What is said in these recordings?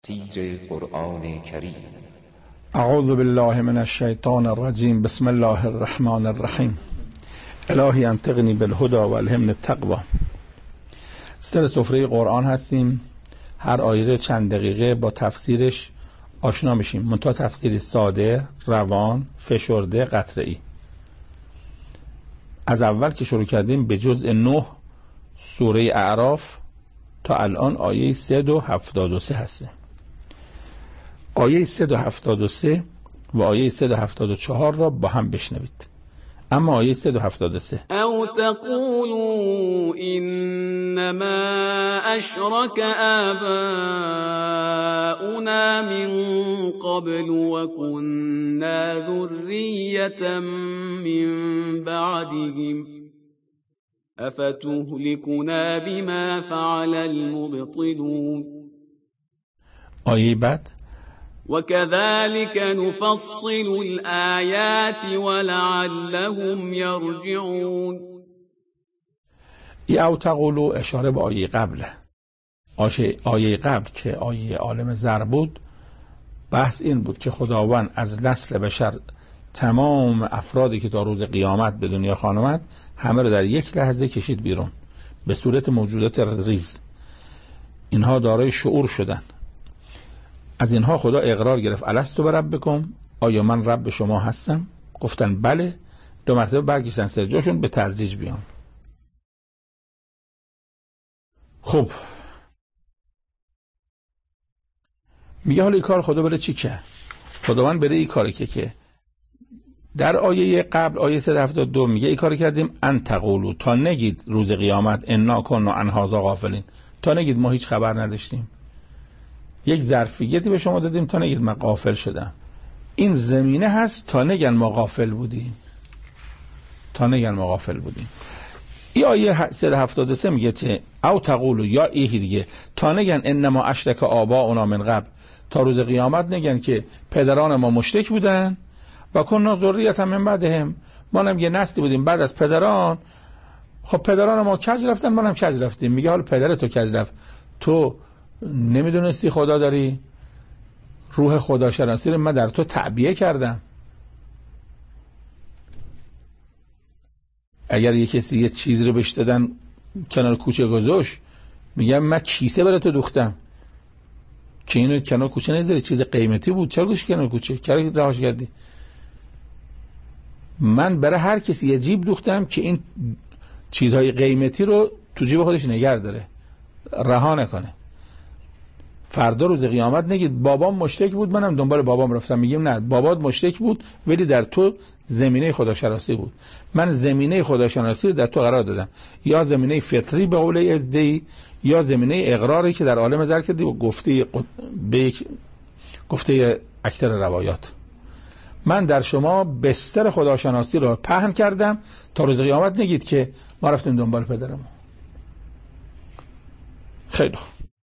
تفسیر قرآن کریم. اعوذ بالله من الشیطان الرجیم. بسم الله الرحمن الرحیم. الهی انطقنی بالهدى و الهمنی التقوی. سر سفره قرآن هستیم. هر آیه چند دقیقه با تفسیرش آشنا میشیم. منتها تفسیر ساده، روان، فشرده، قطره‌ای. از اول که شروع کردیم به جزء 9 سوره اعراف تا الان آیه 373 هستیم. آیه 373 و آیه 374 را با هم بشنوید. اما آیه 373: او تقولوا انما اشرك آباؤنا من قبل وكنا ذرية من بعدهم افتهلكنا بما فعل المبطلون. آیه بعد: وكذلك نفصل الآيات ولعلهم يرجعون. او تقولوا اشاره به آیه قبله. آیه قبل که آیه عالم زر بود، بحث این بود که خداوند از نسل بشر تمام افرادی که تا روز قیامت به دنیا خواهند آمد همه رو در یک لحظه کشید بیرون به صورت موجودات ریز. اینها دارای شعور شدن. از اینها خدا اقرار گرفت: الستو بربکم، آیا من رب شما هستم؟ گفتن بله. 2 مرتبه برگشتن سر جاشون به تدریج بیان. خب میگه حالا این کار خدا بره چی کرد؟ خداوند بره این کاری که در آیه قبل آیه 372 میگه این کار کردیم ان تقولوا، تا نگید روز قیامت انا کنا عن هذا غافلین، تا نگید ما هیچ خبر نداشتیم. یک ظرفیتی به شما دادیم تا نگید من غافل شدم. این زمینه هست تا نگن ما غافل بودیم. این آیه 373 میگه که او تقولوا، یا این دیگه، تا نگن انما اشرک آباؤنا من قبل، تا روز قیامت نگن که پدران ما مشرک بودن و کنا ذریة من بعدهم، ما هم یه نسلی بودیم بعد از پدران. خب پدران ما کج رفتن، ما هم کج رفتیم. میگه حالا پدر تو کج رفت، تو نمیدونستی خدا داری؟ روح خداشناسی رو من در تو تعبیه کردم. اگر یه کسی یه چیز رو بهش دادن کنار کوچه گذاشت، میگم من کیسه برای تو دوختم که اینو کنار کوچه نذاری، چیز قیمتی بود، چرا گوش کنار کوچه چرا رهاش کردی؟ من برای هر کسی یه جیب دوختم که این چیزهای قیمتی رو تو جیب خودش نگه داره، رها نکنه. فردا روز قیامت نگید بابام مشرک بود منم دنبال بابام رفتم. میگیم نه، بابات مشرک بود ولی در تو زمینه خداشناسی بود. من زمینه خداشناسی رو در تو قرار دادم، یا زمینه فطری به قول ازدی، یا زمینه اقراری که در عالم زر کردی و گفته اکثر روایات. من در شما بستر خداشناسی رو پهن کردم تا روز قیامت نگید که ما رفتیم دنبال پدرمون. خیلی خوب.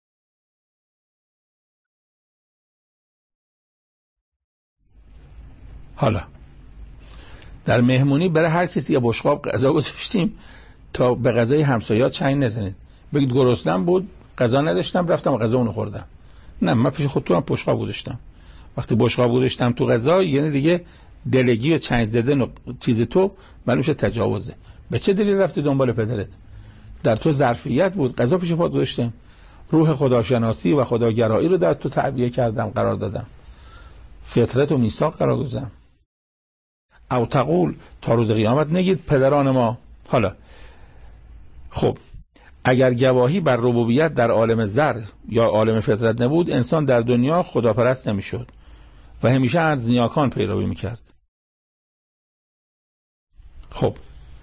حالا در مهمونی برای هر کسی یه بشقاب غذا گذاشتیم تا به غذای همسایه‌ها چنگ نزنید. بگید گرسنه‌ام بود، غذا نداشتم، رفتم غذا اون خوردم. نه، من پیش خودم بشقاب گذاشتم. وقتی بشقاب گذاشتم تو غذا، یعنی دیگه دلگی و چنگ زدن و چیز تو معلومه تجاوزه. به چه دلیل رفتی دنبال پدرت؟ در تو ظرفیت بود، غذا پیش پات گذاشتم. روح خداشناسی و خداگرایی رو در تو تعبیه کردم، قرار دادم. فطرت و میثاق قرار گذاشتم. او تقول، تا روز قیامت نگید پدران ما. حالا خب اگر گواهی بر ربوبیت در عالم زر یا عالم فطرت نبود، انسان در دنیا خداپرست نمیشد و همیشه از نیاکان پیروی میکرد. خب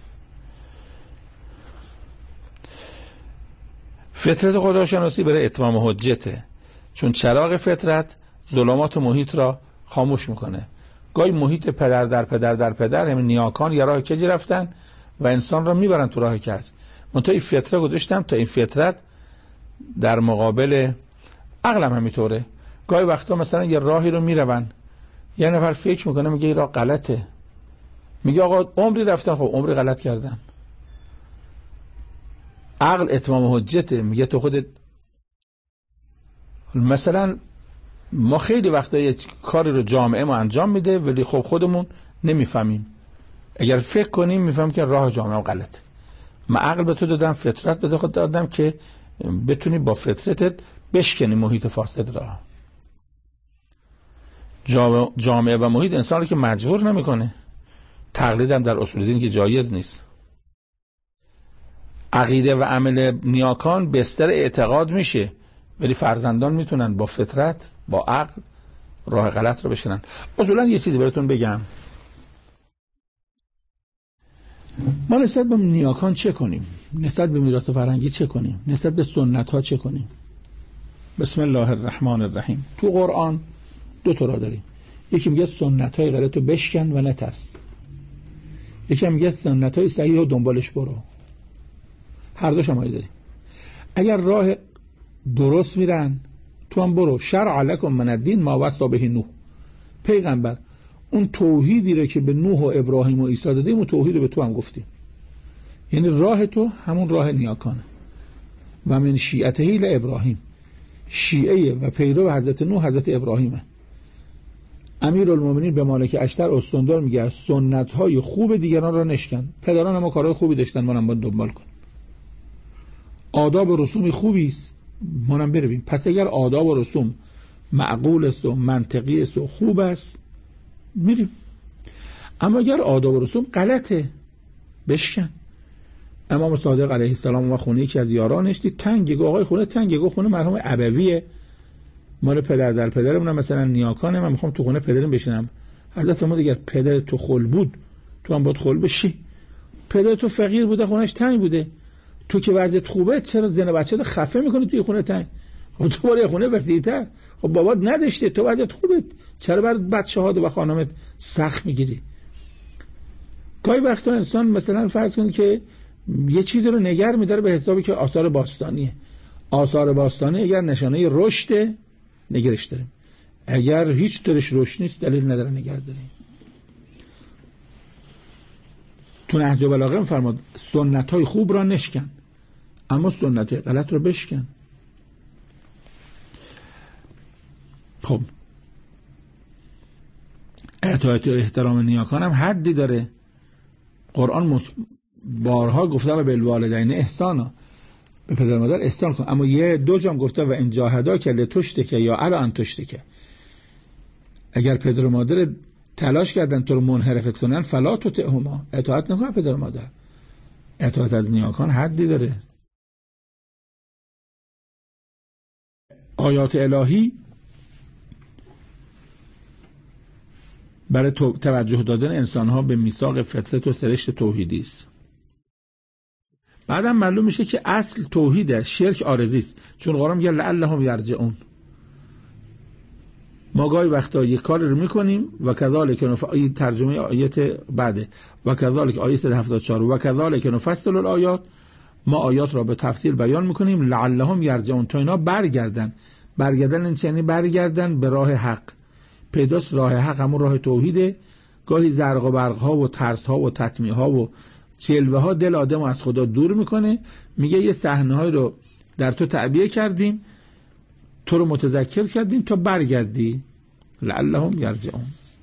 فطرت خداشناسی برای اتمام حجته، چون چراغ فطرت ظلمات محیط را خاموش میکنه. گاهی محیط پدر در پدر در پدر، همین نیاکان یه راه کجی رفتن و انسان را میبرن تو راه کج. من تا این فطره گذاشتم تا این فطرت در مقابل عقلم همینطوره. گاهی وقتا مثلا یه راهی رو میرون، یه نفر فکر میکنه میگه این راه غلطه، میگه آقا عمری رفتن، خب عمری غلط کردن. عقل اتمام حجته، میگه تو خودت مثلا ما خیلی وقتا یک کاری رو جامعه ما انجام میده ولی خب خودمون نمیفهمیم. اگر فکر کنیم میفهمیم که راه جامعه غلطه. من عقل به تو دادم، فطرت به خود دادم که بتونی با فطرتت بشکنی محیط فاسد را. جامعه و محیط انسان رو که مجبور نمیکنه. تقلید هم در اصول دین که جایز نیست. عقیده و عمل نیاکان بستر اعتقاد میشه ولی فرزندان میتونن با فطرت، با عقل راه غلط رو بشنن. اصولا یه چیزی براتون بگم، ما نسبت به نیاکان چه کنیم؟ نسبت به میراث فرهنگی چه کنیم؟ نسبت به سنت ها چه کنیم؟ بسم الله الرحمن الرحیم. تو قرآن دو تا راه داریم. یکی میگه سنت های غلط رو بشکن و نترس. یکی میگه سنت های صحیح رو دنبالش برو. هر دوش هم داریم. اگر راه درست میرن تو هم برو. شرع لکم من الدین ما وصی به نوح. پیغمبر اون توحیدی رو که به نوح و ابراهیم و عیسی دادیم اون توحید رو به تو هم گفتیم. یعنی راه تو همون راه نیاکانه. و من شیعته ل ابراهیم، شیعه و پیرو حضرت نوح حضرت ابراهیمه. امیرالمومنین به مالک اشتر استاندار میگه سنت های خوب دیگران را نشکن. پدران ما کارهای خوبی داشتن، ما هم باید دنبال کن. آداب و رسوم خوبی است، ما هم برویم. پس اگر آداب و رسوم معقول است و منطقی است و خوب است میریم. اما اگر آداب و رسوم غلطه بشکن. امام صادق علیه السلام و خونه یکی از یارانش دید تنگه، گفت آقای خونه تنگه، گفت خونه مرحوم ابویه، مال پدر در پدرمون، مثلا نیاکانه، من میخوام تو خونه پدرم بشینم. حضرت ما دیگه پدر تو خل بود تو هم باید خل بشی. پدر تو فقیر بوده خونش تنگ بوده، تو که وضعیت خوبه چرا زن بچه رو خفه میکنی توی خونه تنگ؟ خب تو برای خونه وسیع‌تر. خب بابات نداشته، تو وضعیت خوبه چرا بر بچه‌ها و خانمت سخت میگیری؟ گاهی وقتا انسان مثلا فرض کنید که یه چیزی رو نگر می‌داره به حسابی که آثار باستانیه. آثار باستانی اگر نشانه رشد نگرش داریم، اگر هیچ طورش رشد نیست دلیل نداره نگر داریم. تو نهج البلاغه می‌فرماد سنت‌های خوب را نشکن اما سنت‌های غلط رو بشکن. خب اطاعت و احترام نیاکان هم حدی داره. قرآن بارها گفته و بالوالدین احسانا، به پدر مادر احسان کن. اما یه دو جام گفته و ان جاهداک لتشرک یا الا ان تشرک، اگر پدر و مادر تلاش کردن تو رو منحرفت کنن فلا تطعهما، اطاعت نکن پدر و مادر. اطاعت از نیاکان حدی داره. آیات الهی برای توجه دادن انسان‌ها به میثاق فطرت و سرشت توحیدی است. بعدم معلوم میشه که اصل توحید است، شرک عارضی است. چون قرآن میگه لعلهم یرجعون. ما گاهی وقتا یک کار رو میکنیم و کذالک ترجمه آیت بعده و کذالک آیه 174 و کذالک نفصل الآیات، ما آیات را به تفصیل بیان میکنیم لعلهم یرجعون، تا اینا برگردن. برگردن یعنی برگردن به راه حق. پیداست راه حق همون راه توحیده. گاهی زرق و برق ها و ترس ها و تطمیع ها و جلوه ها دل آدم از خدا دور میکنه. میگه یه صحنه های رو در تو تعبیه کردیم، تو رو متذکر کردیم تا برگردی. لعلهم یرجعون.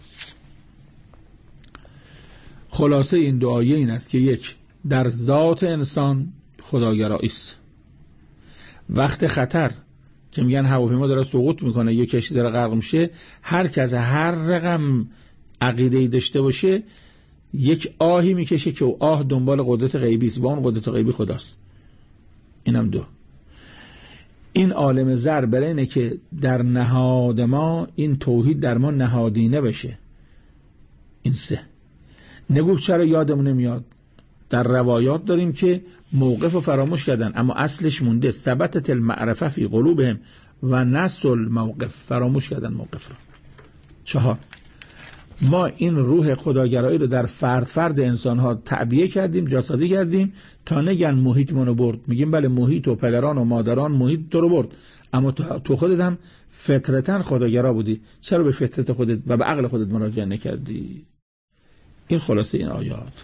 خلاصه این دو آیه این است که یک، در ذات انسان خداگرایی است. وقت خطر که میگن هواپیما داره سقوط میکنه یا کشتی داره غرق میشه، هر کس هر رقم عقیده‌ای داشته باشه یک آهی میکشه که او آه دنبال قدرت غیبی است و اون قدرت غیبی خداست. اینم دو. این عالم زر برای اینه که در نهاد ما این توحید در ما نهادینه بشه. این سه. نگو چرا یادمون نمیاد، در روایات داریم که موقف رو فراموش کردن اما اصلش مونده. ثبتت المعرفه فی قلوبهم و نسوا الموقف، فراموش کردن موقف رو. 4. ما این روح خداگرایی رو در فرد انسان ها تعبیه کردیم، جاسازی کردیم تا نگن محیط منو برد. میگیم بله محیط و پدران و مادران محیط تو رو برد، اما تو خودت هم فطرتاً خداگرا بودی، چرا به فطرت خودت و به عقل خودت مراجعه نکردی؟ این خلاصه این آیات.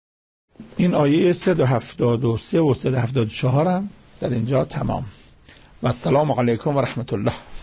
این آیه 373 و 374 هم در اینجا تمام. و السلام علیکم و رحمت الله.